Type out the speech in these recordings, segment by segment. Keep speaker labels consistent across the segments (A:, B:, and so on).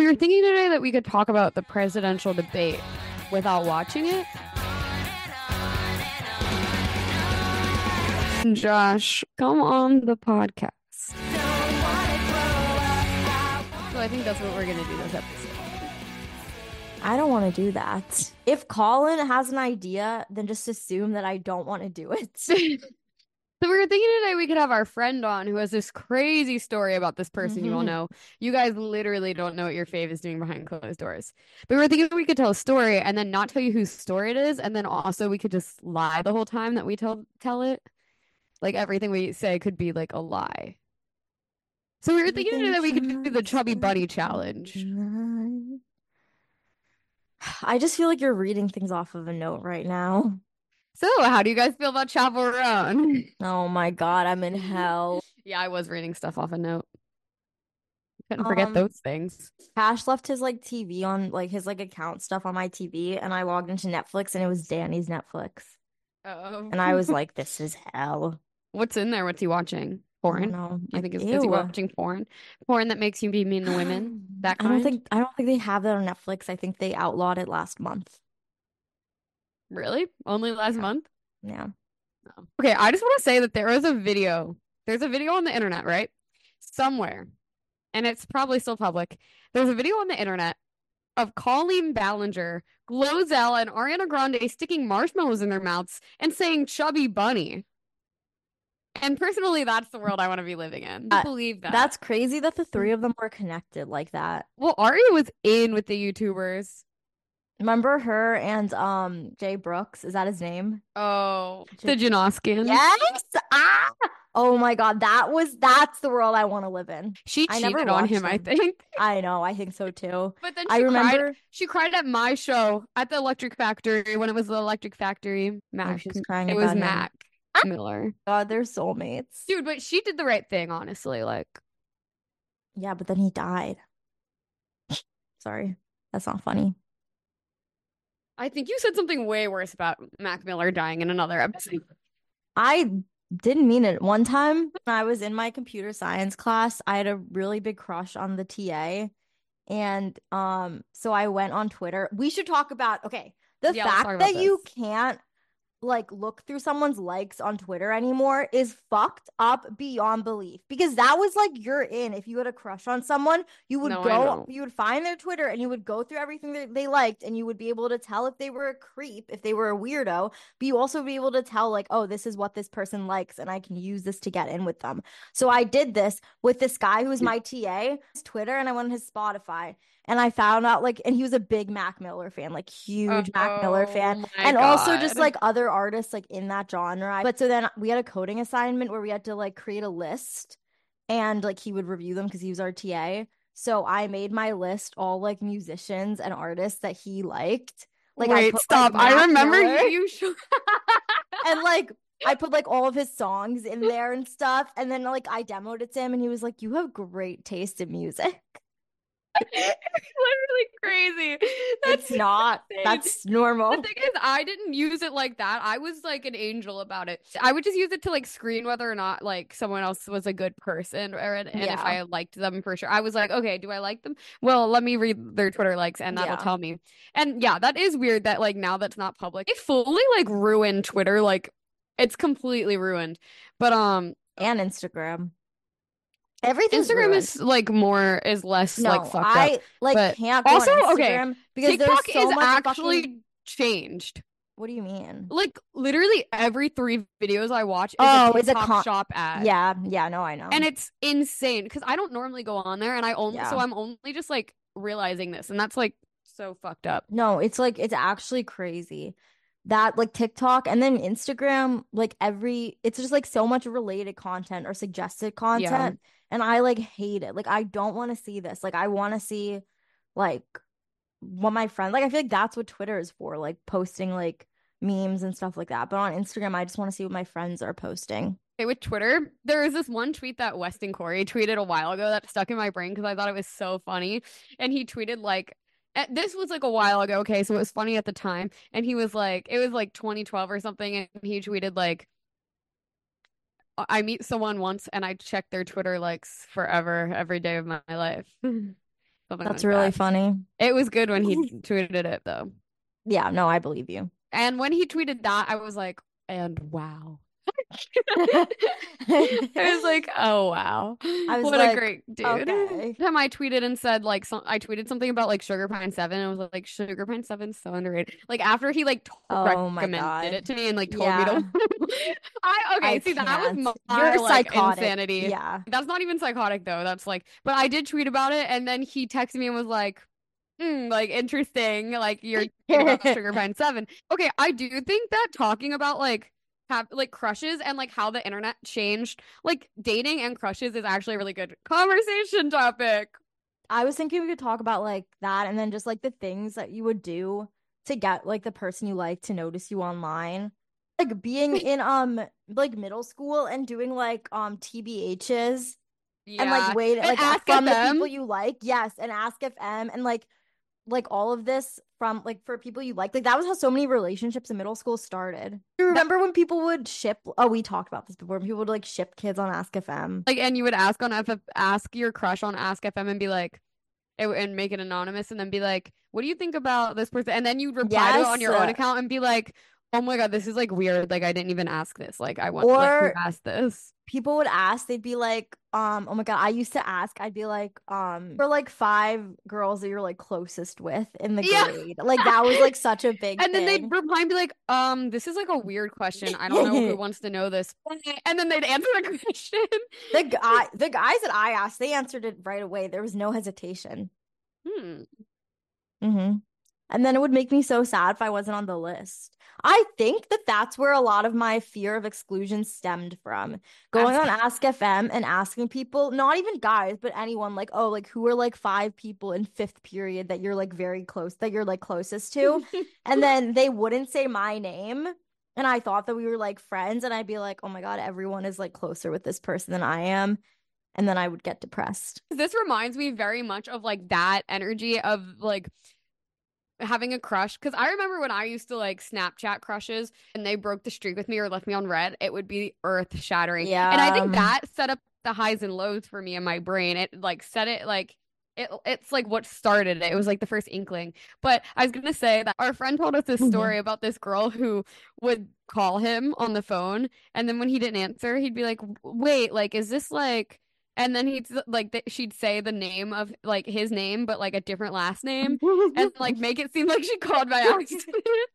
A: we were thinking today that we could talk about the presidential debate without watching it. Josh, come on the podcast. So I think that's what we're gonna do this episode.
B: I don't want to do that. If Colin has an idea, then just assume that I don't want to do it.
A: So we were thinking today we could have our friend on who has this crazy story about this person you all know. You guys literally don't know what your fave is doing behind closed doors. But we were thinking we could tell a story and then not tell you whose story it is, and then also we could just lie the whole time that we tell it. Like everything we say could be like a lie. So we were thinking today that we could do the Chubby Bunny challenge.
B: I just feel like you're reading things off of a note right now.
A: So how do you guys feel about Chappell Roan?
B: Oh my God, I'm in hell.
A: Yeah, I was reading stuff off a note. Couldn't forget those things.
B: Cash left his like TV on like his like account stuff on my TV, and I logged into Netflix and it was Danny's Netflix.
A: Oh.
B: And I was like, this is hell.
A: What's in there? What's he watching?
B: I
A: Porn?
B: don't know.
A: Do you think is he
B: Ew.
A: watching porn? Porn that makes you be mean to women? That kind?
B: I don't think they have that on Netflix. I think they outlawed it last month.
A: Really? Only last month?
B: Yeah.
A: No. Okay, I just want to say that there is a video. There's a video on the internet, right? Somewhere. And it's probably still public. There's a video on the internet of Colleen Ballinger, Glozell, and Ariana Grande sticking marshmallows in their mouths and saying chubby bunny. And personally, that's the world I want to be living in. I believe that.
B: That's crazy that the three of them were connected like that.
A: Well, Ari was in with the YouTubers.
B: Remember her and Jay Brooks? Is that his name?
A: Oh, the Janoskians.
B: Yes. Ah. Oh my God, that's the world I want to live in.
A: She cheated on him, I think.
B: I know, I think so too.
A: But then
B: I remember
A: she cried at my show at the Electric Factory when it was the Electric Factory.
B: Mac. She was crying
A: it
B: about
A: was Mac
B: him.
A: Miller.
B: God, they're soulmates.
A: Dude, but she did the right thing, honestly. Like,
B: yeah, but then he died. Sorry, that's not funny.
A: I think you said something way worse about Mac Miller dying in another episode.
B: I didn't mean it. One time when I was in my computer science class, I had a really big crush on the TA. And so I went on Twitter. We should talk about the fact that you can't like look through someone's likes on Twitter anymore is fucked up beyond belief, because that was like you're in. If you had a crush on someone, you would you would find their Twitter and you would go through everything that they liked, and you would be able to tell if they were a creep, if they were a weirdo, but you also be able to tell like, oh, this is what this person likes and I can use this to get in with them. So I did this with this guy who was my TA, his Twitter, and I went on his Spotify. And I found out and he was a big Mac Miller fan, like huge Mac Miller fan. And also just like other artists like in that genre. But so then we had a coding assignment where we had to like create a list, and like he would review them because he was our TA. So I made my list all like musicians and artists that he liked. Like
A: wait, stop. Like, I remember you
B: and like I put like all of his songs in there and stuff. And then like I demoed it to him and he was like, you have great taste in music.
A: It's literally crazy.
B: That's not. Insane. That's normal.
A: The thing is, I didn't use it like that. I was like an angel about it. I would just use it to like screen whether or not like someone else was a good person, and if I liked them for sure. I was like, okay, do I like them? Well, let me read their Twitter likes, and that'll tell me. And yeah, that is weird that like now that's not public. It fully like ruined Twitter. Like it's completely ruined. But
B: and Instagram.
A: Instagram is like less like fucked up.
B: I like can't go on Instagram because
A: TikTok
B: there's so
A: is
B: much
A: actually changed.
B: What do you mean?
A: Like literally every 3 videos I watch is a TikTok shop ad.
B: Yeah, no, I know.
A: And it's insane because I don't normally go on there, and so I'm only just like realizing this, and that's like so fucked up.
B: No, it's like it's actually crazy. That like TikTok and then Instagram, like it's just like so much related content or suggested content. Yeah. And I like hate it. Like I don't want to see this. Like I want to see like what my friend, like I feel like that's what Twitter is for, like posting like memes and stuff like that. But on Instagram, I just want to see what my friends are posting.
A: Okay, with Twitter, there was this one tweet that Weston Corey tweeted a while ago that stuck in my brain because I thought it was so funny. And he tweeted like, this was like a while ago, okay, so it was funny at the time. And he was like, it was like 2012 or something, and he tweeted like, I meet someone once and I check their Twitter likes forever, every day of my life. something
B: That's
A: like
B: really
A: that.
B: funny.
A: It was good when he tweeted it though.
B: Yeah, no, I believe you.
A: And when he tweeted that, I was like, and wow. I was like, oh wow,
B: I was
A: what a
B: like,
A: great dude.
B: okay.
A: Time I tweeted and said like I tweeted something about like Sugar Pine 7 and was like Sugar Pine 7's so underrated. Like after he like
B: Oh my
A: recommended
B: God.
A: it to me and like told me to
B: Yeah,
A: I
B: I
A: okay, see that
B: can't.
A: was my
B: You're
A: like
B: psychotic.
A: insanity.
B: Yeah.
A: That's not even psychotic though. That's like but I did tweet about it and then he texted me and was like like interesting. Like you're thinking about Sugar Pine 7. Okay, I do think that talking about like have like crushes and like how the internet changed like dating and crushes is actually a really good conversation topic.
B: I was thinking we could talk about like that and then just like the things that you would do to get like the person you like to notice you online. Like being in like middle school and doing like TBHs and like
A: Yeah.
B: wait
A: And
B: like
A: Ask
B: from the people
A: FM.
B: you like. Yes, and Ask FM and like all of this from like for people you like. Like that was how so many relationships in middle school started. You
A: That
B: remember when people would ship, oh, we talked about this before, when people would like ship kids on Ask FM.
A: like and you would ask on F ask your crush on Ask FM and be like and make it anonymous and then be like, what do you think about this person? And then you'd reply to it on
B: Yes.
A: your own account and be like, oh my God, this is like weird. Like I didn't even ask this. Like I want like who
B: Or
A: asked this?
B: people would ask, they'd be like, oh my God, I used to ask, I'd be like, for like five girls that you're like closest with in the
A: Yeah.
B: grade. Like that was like such a big
A: And then they'd
B: thing.
A: reply and be like, this is like a weird question. I don't know who wants to know this. And then they'd answer the question.
B: The guys that I asked, they answered it right away. There was no hesitation.
A: Hmm.
B: Hmm. And then it would make me so sad if I wasn't on the list. I think that that's where a lot of my fear of exclusion stemmed from. Going
A: Ask.
B: on Ask FM and asking people, not even guys, but anyone, like, oh, like who are like five people in fifth period that you're like very close, that you're like closest to? And then they wouldn't say my name. And I thought that we were like friends. And I'd be like, oh my God, everyone is like closer with this person than I am. And then I would get depressed.
A: This reminds me very much of like that energy of like having a crush because I remember when I used to like Snapchat crushes and they broke the streak with me or left me on red, it would be earth shattering. And I
B: Yeah.
A: think that set up the highs and lows for me in my brain. It like set it like it's like what started it. It was like the first inkling. But I was gonna say that our friend told us this story about this girl who would call him on the phone and then when he didn't answer, he'd be like, wait, like is this like and then he'd like she'd say the name of like his name but like a different last name and like make it seem like she called by accident.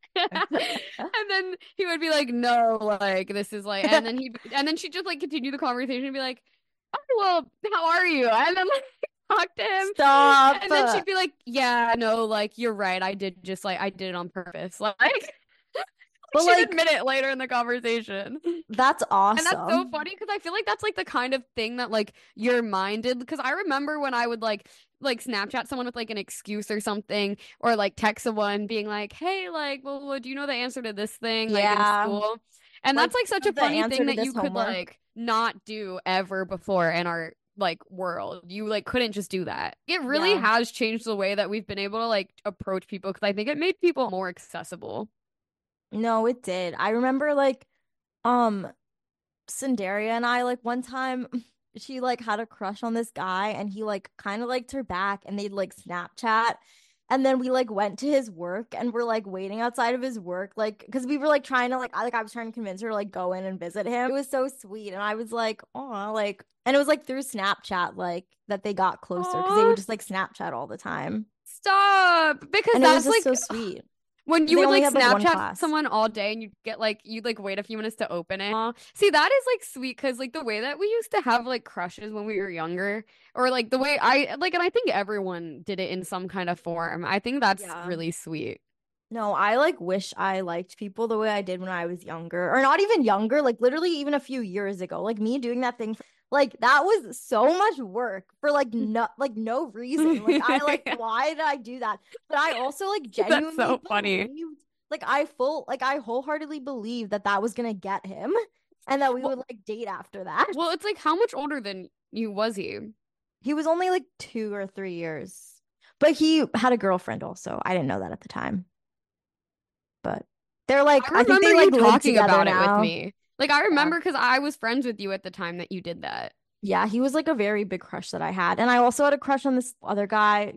A: And then he would be like, no, like this is like and then she'd just like continue the conversation and be like, oh well, how are you? And then like talk to him.
B: Stop.
A: And then she'd be like, yeah, no, like you're right. I did just like I did it on purpose. Like
B: But
A: she'd
B: like
A: admit it later in the conversation.
B: that's
A: And that's so
B: awesome.
A: funny because I feel like that's like the kind of thing that like your mind did. Because I remember when I would like Snapchat someone with like an excuse or something, or like text someone being like, "Hey, like, well, do you know the answer to this thing like in
B: Yeah.
A: school?" And
B: Like
A: that's like such a
B: the
A: funny
B: answer
A: thing
B: to
A: that
B: this
A: you could
B: homework.
A: like not do ever before in our like world. You like couldn't just do that. It really
B: Yeah.
A: has changed the way that we've been able to like approach people because I think it made people more accessible.
B: No, it did. I remember like um Cinderia and I like one time she like had a crush on this guy and he like kind of liked her back and they'd like Snapchat. And then we like went to his work and we're like waiting outside of his work, like because we were like trying to I was trying to convince her to like go in and visit him. It was so sweet. And I was like, oh, like and it was like through Snapchat, like that they got closer because they
A: Aw,
B: would just like Snapchat all the time.
A: stop! Because
B: And it was
A: that's
B: just
A: like
B: so sweet.
A: when you
B: They
A: would
B: only
A: like
B: had like one
A: Snapchat
B: class.
A: someone all day and you'd like wait a few minutes to open it. Aw. See, that is like sweet because like the way that we used to have like crushes when we were younger, or like the way I like, and I think everyone did it in some kind of form. I think that's
B: Yeah.
A: really sweet.
B: No, I like wish I liked people the way I did when I was younger, or not even younger, like literally even a few years ago. Like me doing that thing, like that was so much work for like no reason. Like I like
A: Yeah,
B: why did I do that? But I also like
A: that's
B: genuinely
A: so funny.
B: believed, like I wholeheartedly believed that that was gonna get him, and that we
A: Well,
B: would like date after that.
A: well, it's like how much older than you was he?
B: He was only like 2 or 3 years, but he had a girlfriend also. I didn't know that at the time, but they're like
A: I
B: I think
A: remember
B: they
A: you
B: like live
A: talking
B: together
A: about it with
B: now.
A: me. Like I
B: Yeah.
A: remember because I was friends with you at the time that you did that.
B: Yeah, he was like a very big crush that I had. And I also had a crush on this other guy,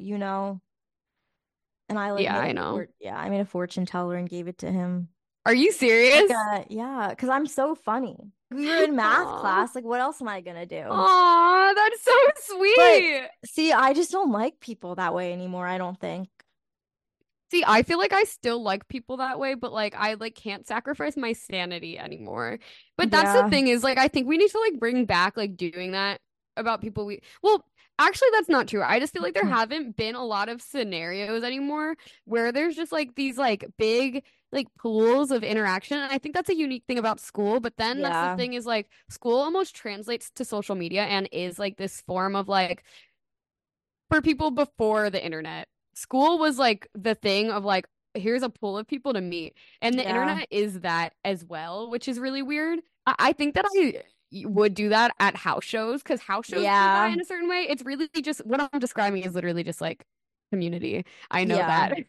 B: and I like
A: Yeah,
B: made
A: I know.
B: I made a fortune teller and gave it to him.
A: Are you serious?
B: Yeah, because I'm so funny. We were in math
A: Aw.
B: class. Like, what else am I gonna do?
A: Aw, that's so
B: But
A: sweet.
B: see, I just don't like people that way anymore, I don't think.
A: See, I feel like I still like people that way, but like I like can't sacrifice my sanity anymore. But that's the
B: Yeah.
A: thing is like I think we need to like bring back like doing that about people we well, actually that's not true. I just feel like there haven't been a lot of scenarios anymore where there's just like these like big like pools of interaction. And I think that's a unique thing about school, but then that's the
B: Yeah.
A: thing is like school almost translates to social media and is like this form of like for people before the internet. School was like the thing of like, here's a pool of people to meet. And the
B: Yeah.
A: internet is that as well, which is really weird. I think that I would do that at house shows because house shows do that
B: Yeah.
A: in a certain way. It's really just what I'm describing is literally just like community. I know
B: Yeah.
A: that.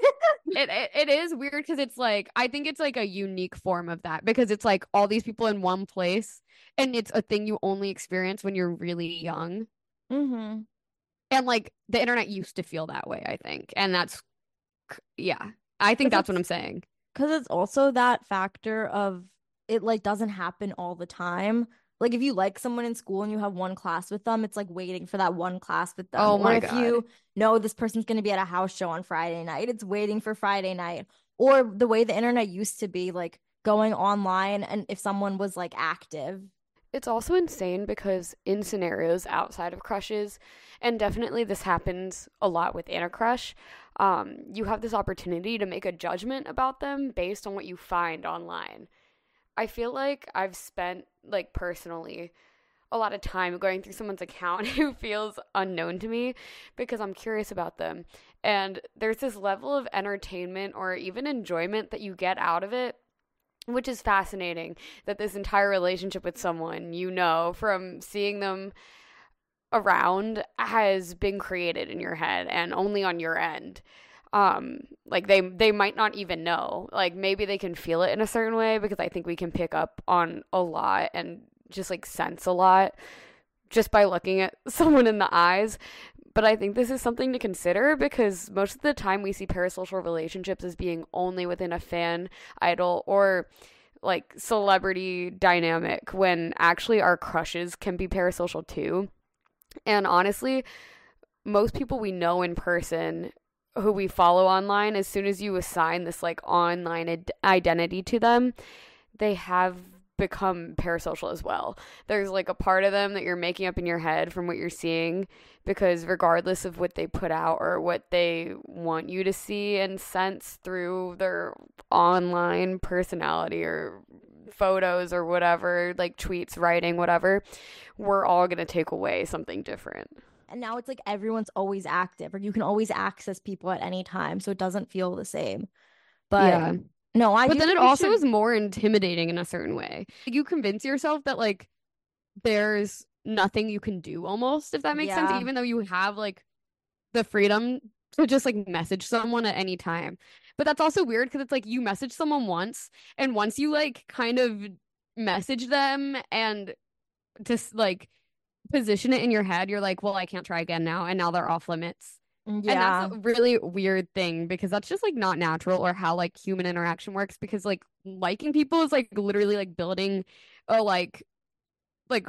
A: It is weird because it's like I think it's like a unique form of that because it's like all these people in one place and it's a thing you only experience when you're really young.
B: Mm-hmm.
A: And like the internet used to feel that way, I think. And that's, yeah, I think
B: Because
A: that's what
B: it's
A: I'm saying.
B: because it's also that factor of it like doesn't happen all the time. Like if you like someone in school and you have one class with them, it's like waiting for that one class with them.
A: Oh
B: Or
A: my
B: if
A: God.
B: you know this person's going to be at a house show on Friday night, it's waiting for Friday night. Or the way the internet used to be, like going online and if someone was like active.
A: It's also insane because in scenarios outside of crushes, and definitely this happens a lot within a crush, you have this opportunity to make a judgment about them based on what you find online. I feel like I've spent, like, personally, a lot of time going through someone's account who feels unknown to me because I'm curious about them. And there's this level of entertainment or even enjoyment that you get out of it, which is fascinating that this entire relationship with someone you know from seeing them around has been created in your head and only on your end. Like they might not even know, like maybe they can feel it in a certain way because I think we can pick up on a lot and just like sense a lot just by looking at someone in the eyes. But I think this is something to consider because most of the time we see parasocial relationships as being only within a fan, idol, or like celebrity dynamic when actually our crushes can be parasocial too. And honestly, most people we know in person who we follow online, as soon as you assign this like online identity to them, they have become parasocial as well. There's like a part of them that you're making up in your head from what you're seeing because regardless of what they put out or what they want you to see and sense through their online personality or photos or whatever, like tweets, writing, whatever, we're all going to take away something different.
B: And now it's like everyone's always active, or you can always access people at any time, so it doesn't feel the same. But
A: Yeah.
B: no, I
A: But
B: do
A: then it
B: think we
A: also
B: should.
A: is more intimidating in a certain way. You convince yourself that like there's nothing you can do almost, if that makes sense,
B: Yeah.
A: even though you have like the freedom to just like message someone at any time. But that's also weird because it's like you message someone once, and once you like kind of message them and just like position it in your head, you're like, well, I can't try again now, and now they're off limits. And that's a
B: Yeah.
A: really weird thing because that's just like not natural or how like human interaction works because like liking people is like literally like building a like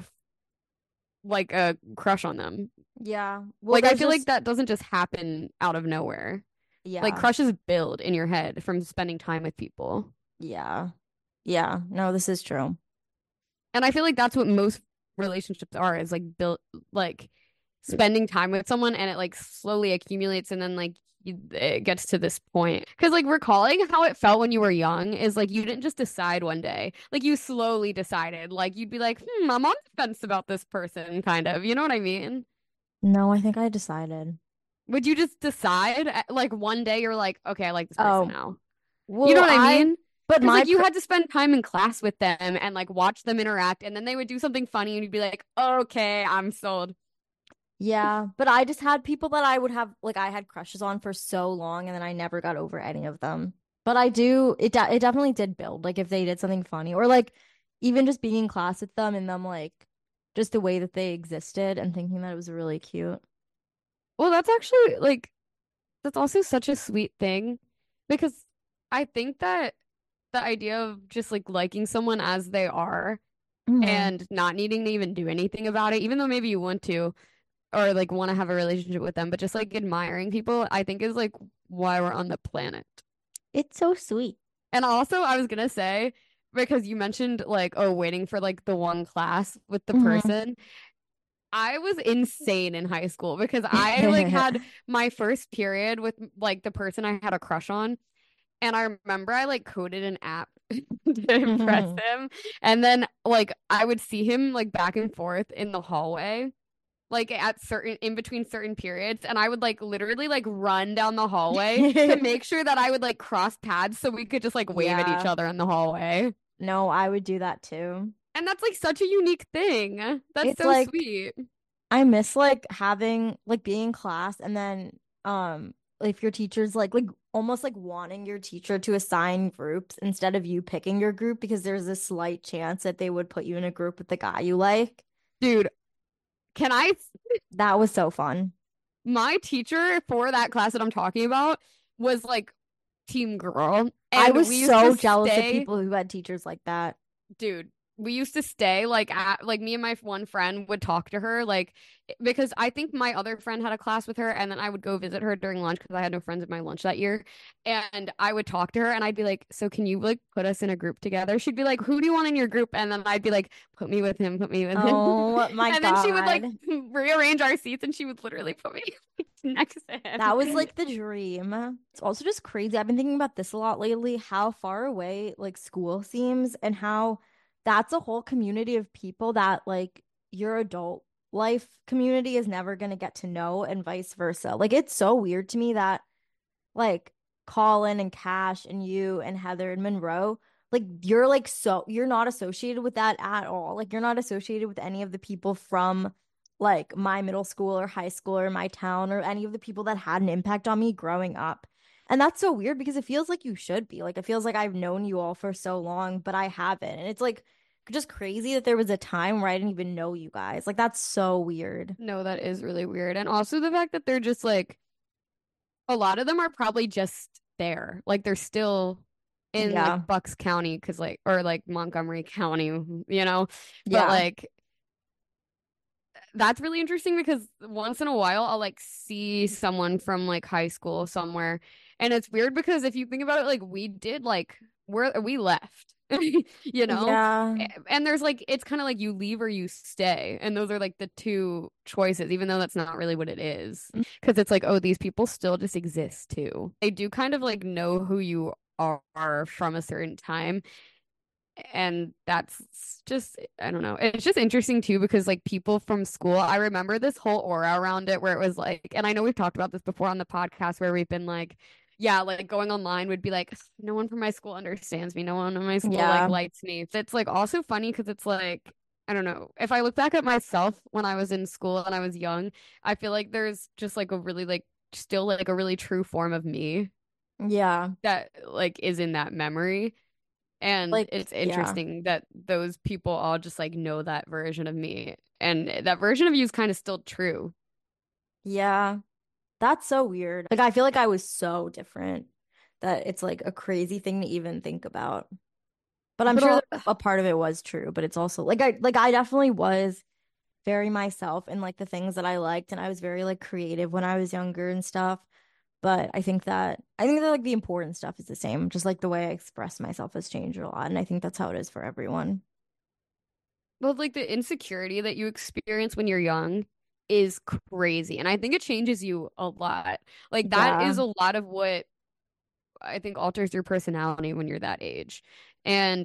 A: like a crush on them.
B: Yeah. Well,
A: Like I
B: there's
A: feel like
B: just
A: that doesn't just happen out of nowhere. Like
B: yeah.
A: crushes build in your head from spending time with people.
B: Yeah. Yeah. No, this is true.
A: And I feel like that's what most relationships are is like built like spending time with someone and it like slowly accumulates and then like it gets to this point. Because like recalling how it felt when you were young is like you didn't just decide one day. Like you slowly decided. Like you'd be like, I'm on the fence about this person, kind of. You know what I mean?
B: No, I think I decided.
A: Would you just decide like one day you're like, okay, I like this person
B: Oh,
A: now. You know
B: well,
A: what I mean?
B: but
A: Because
B: my
A: like you
B: per
A: had to spend time in class with them and like watch them interact, and then they would do something funny, and you'd be like, okay, I'm sold.
B: yeah, but I just had people that I would have like I had crushes on for so long and then I never got over any of them. But I do it definitely did build like if they did something funny or like even just being in class with them and them like just the way that they existed and thinking that it was really cute.
A: Well, that's actually like that's also such a sweet thing because I think that the idea of just like liking someone as they are
B: Hmm.
A: and not needing to even do anything about it, even though maybe you want to or like want to have a relationship with them, but just like admiring people, I think is like why we're on the planet.
B: It's so sweet.
A: And also, I was gonna say, because you mentioned like, oh, waiting for like the one class with the
B: Hmm.
A: person. I was insane in high school because I like had my first period with like the person I had a crush on. And I remember I like coded an app to impress him. And then like I would see him like back and forth in the hallway, like at certain in between certain periods. And I would like literally like run down the hallway to make sure that I would like cross paths so we could just like wave at each
B: Yeah.
A: other in the hallway.
B: No, I would do that too.
A: And that's like such a unique thing. That's
B: It's
A: so
B: like
A: sweet.
B: I miss like having like being in class and then if your teacher's like almost like wanting your teacher to assign groups instead of you picking your group because there's a slight chance that they would put you in a group with the guy you like.
A: Dude, can I
B: That was so fun.
A: my teacher for that class that I'm talking about was like team girl.
B: I
A: And
B: was
A: we used to
B: so jealous of
A: stay,
B: people who had teachers like that.
A: dude, we used to stay like at like me and my one friend would talk to her like because I think my other friend had a class with her and then I would go visit her during lunch because I had no friends at my lunch that year and I would talk to her and I'd be like, so can you like put us in a group together? She'd be like, who do you want in your group? And then I'd be like, put me with him, put me with him.
B: Oh my
A: And then she would like
B: God.
A: rearrange our seats and she would literally put me next to
B: That was
A: him.
B: like the dream. It's also just crazy. I've been thinking about this a lot lately, how far away like school seems and how that's a whole community of people that like your adult life community is never going to get to know and vice versa. Like it's so weird to me that like Colin and Cash and you and Heather and Monroe, like you're like so you're not associated with that at all. Like you're not associated with any of the people from like my middle school or high school or my town or any of the people that had an impact on me growing up. And that's so weird because it feels like you should be. Like it feels like I've known you all for so long, but I haven't. And it's like just crazy that there was a time where I didn't even know you guys. Like that's so weird.
A: No, that is really weird. And also the fact that they're just like a lot of them are probably just there. Like they're still in like
B: Yeah.
A: Bucks County because like or like Montgomery County, you know. But
B: Yeah.
A: like that's really interesting because once in a while I'll like see someone from like high school somewhere. And it's weird because if you think about it, like we did like we left, you know?
B: Yeah.
A: And there's like it's kind of like you leave or you stay. And those are like the two choices, even though that's not really what it is. Because it's like, oh, these people still just exist too. They do kind of like know who you are from a certain time and that's just I don't know. It's just interesting too because like people from school, I remember this whole aura around it where it was like, and I know we've talked about this before on the podcast where we've been like, yeah, like going online would be like, no one from my school understands me. No one in my school like
B: Yeah.
A: likes me. It's like also funny because it's like I don't know. If I look back at myself when I was in school and I was young, I feel like there's just like a really like still like a really true form of me
B: Yeah.
A: that like is in that memory. And
B: Like,
A: it's
B: yeah.
A: interesting that those people all just like know that version of me. And that version of you is kind of still true.
B: Yeah. That's so weird. Like, I feel like I was so different that it's like a crazy thing to even think about. But I'm
A: But
B: sure
A: all,
B: that a part of it was true, but it's also like I definitely was very myself in like the things that I liked and I was very like creative when I was younger and stuff. But I think that like the important stuff is the same. Just like the way I express myself has changed a lot. And I think that's how it is for everyone.
A: but like the insecurity that you experience when you're young is crazy. And I think it changes you a lot. Like that
B: Yeah.
A: is a lot of what I think alters your personality when you're that age. And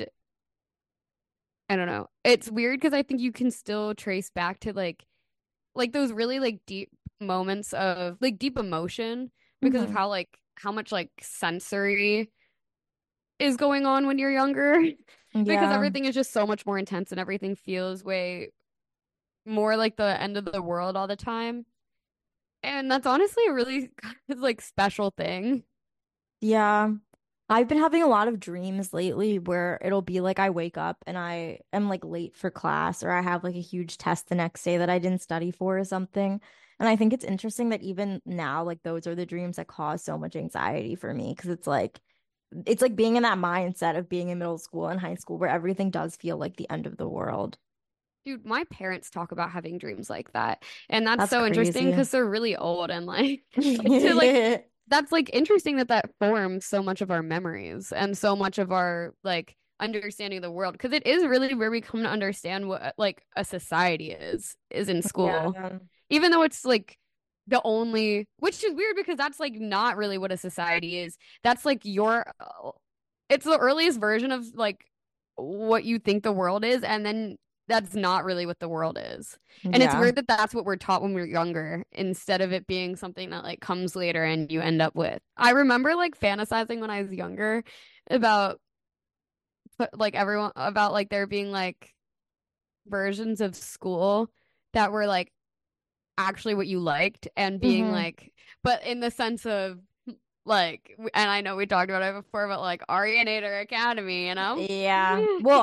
A: I don't know. It's weird because I think you can still trace back to like those really like deep moments of like deep emotion because of
B: Hmm.
A: how much like sensory is going on when you're younger because
B: Yeah.
A: everything is just so much more intense and everything feels way more like the end of the world all the time. And that's honestly a really like special thing.
B: Yeah. I've been having a lot of dreams lately where it'll be like I wake up and I am like late for class, or I have like a huge test the next day that I didn't study for or something. And I think it's interesting that even now, like those are the dreams that cause so much anxiety for me, because it's like being in that mindset of being in middle school and high school where everything does feel like the end of the world.
A: Dude, my parents talk about having dreams like that. And that's
B: That's
A: so interesting
B: crazy.
A: because they're really old and like to like that's like interesting that that forms so much of our memories and so much of our like understanding of the world because it is really where we come to understand what like a society is in school.
B: Yeah.
A: Even though it's like the only, which is weird because that's like not really what a society is. That's like your it's the earliest version of like what you think the world is, and then that's not really what the world is. And it's
B: Yeah.
A: weird that that's what we're taught when we're younger instead of it being something that like comes later and you end up with. I remember like fantasizing when I was younger about like everyone about like there being like versions of school that were like actually what you liked and being
B: Hmm.
A: like, but in the sense of like, and I know we talked about it before, but like Arianator Academy, you know?
B: Yeah. Well,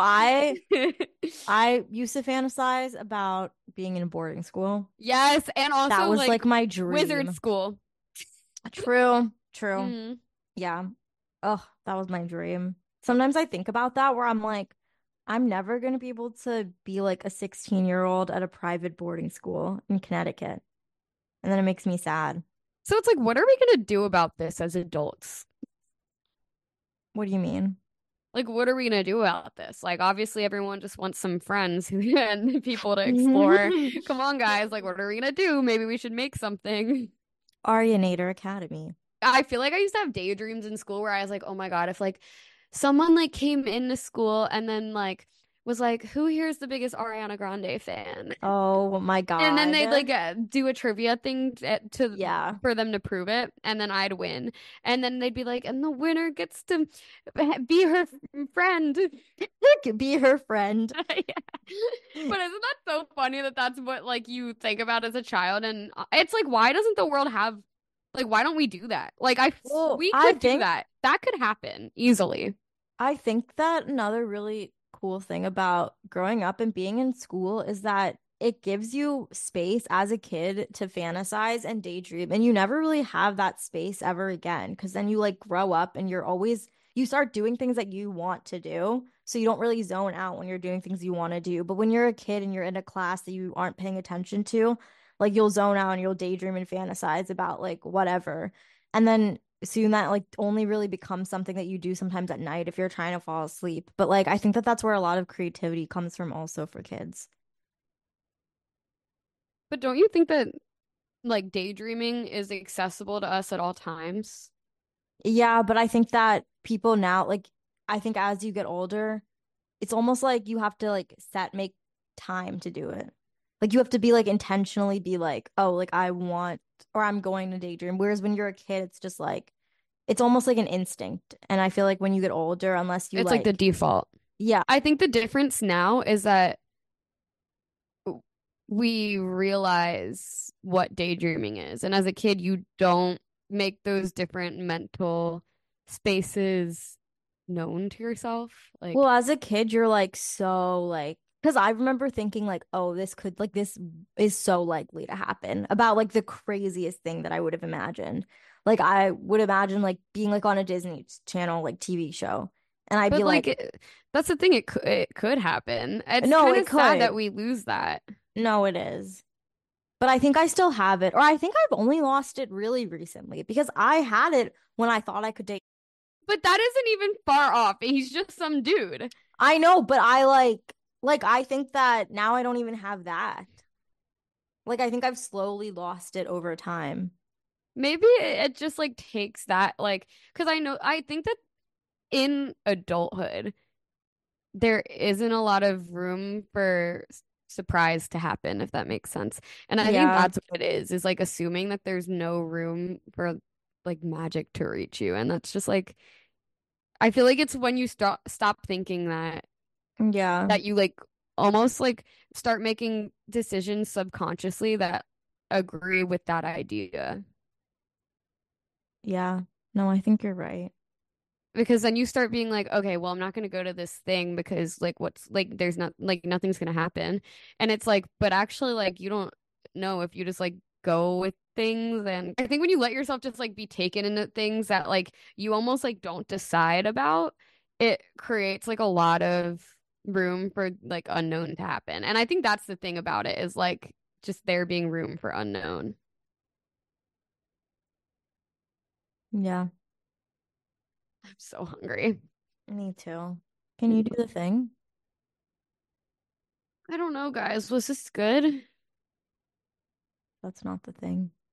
B: I used to fantasize about being in a boarding school.
A: Yes, and
B: That
A: also
B: was
A: like
B: like my
A: wizard
B: dream.
A: school.
B: True, true.
A: Mm.
B: Yeah. Oh, that was my dream. Sometimes I think about that where I'm like, I'm never going to be able to be like a 16-year-old at a private boarding school in Connecticut. And then it makes me sad.
A: So it's like, what are we gonna do about this as adults?
B: What do you mean?
A: Like, what are we gonna do about this? Like, obviously, everyone just wants some friends and people to explore. Come on, guys. Like, what are we gonna do? Maybe we should make something.
B: Arianator Academy.
A: I feel like I used to have daydreams in school where I was like, oh my God, if like someone like came into school and then like was like, who here's the biggest Ariana Grande fan?
B: Oh my
A: And then they'd like
B: God.
A: do a trivia thing to
B: Yeah.
A: for them to prove it, and then I'd win. And then they'd be like, and the winner gets to be her friend.
B: Be her friend.
A: Yeah. But isn't that so funny that that's what like you think about as a child? And it's like, why doesn't the world have like, why don't we do that? Like,
B: Well,
A: we could do that. That could happen easily.
B: I think that another really cool thing about growing up and being in school is that it gives you space as a kid to fantasize and daydream. And you never really have that space ever again because then you like grow up and you start doing things that you want to do. So you don't really zone out when you're doing things you want to do. But when you're a kid and you're in a class that you aren't paying attention to, like you'll zone out and you'll daydream and fantasize about like whatever. And then soon that like only really becomes something that you do sometimes at night if you're trying to fall asleep. But like I think that that's where a lot of creativity comes from also for kids.
A: But don't you think that like daydreaming is accessible to us at all times?
B: Yeah, but I think that people now like I think as you get older, it's almost like you have to like make time to do it. Like you have to be like intentionally be like, oh, like I want or I'm going to daydream. Whereas when you're a kid, it's just like it's almost like an instinct. And I feel like when you get older, unless you
A: It's like the
B: like,
A: default.
B: yeah,
A: I think the difference now is that we realize what daydreaming is. And as a kid, you don't make those different mental spaces known to yourself.
B: well,
A: Like,
B: as a kid, you're like so like because I remember thinking like, oh, this is so likely to happen about like the craziest thing that I would have imagined. Like I would imagine like being like on a Disney Channel like TV show, and I'd be
A: but
B: like,
A: like that's the thing. It could happen. It's
B: no,
A: kind
B: it
A: of sad that
B: could.
A: we lose that.
B: No, it is. But I think I still have it, or I think I've only lost it really recently because I had it when I thought I could date.
A: But that isn't even far off. He's just some dude.
B: I know, but I I think that now I don't even have that. Like I think I've slowly lost it over time.
A: Maybe it just like takes that like because I think that in adulthood there isn't a lot of room for surprise to happen, if that makes sense. And I think
B: Yeah.
A: that's what it is like assuming that there's no room for like magic to reach you. And that's just like I feel like it's when you stop thinking that
B: Yeah.
A: you like almost like start making decisions subconsciously that agree with that idea.
B: Yeah. No, I think you're right.
A: because then you start being like, okay, well, I'm not going to go to this thing because like what's like there's not like nothing's going to happen. And it's like, but actually like you don't know if you just like go with things. And I think when you let yourself just like be taken into things that like you almost like don't decide about, it creates like a lot of room for like unknown to happen. And I think that's the thing about it is like just there being room for unknown.
B: Yeah,
A: I'm so hungry.
B: me too. Can you do the thing?
A: I don't know, guys. Was this good?
B: That's not the thing.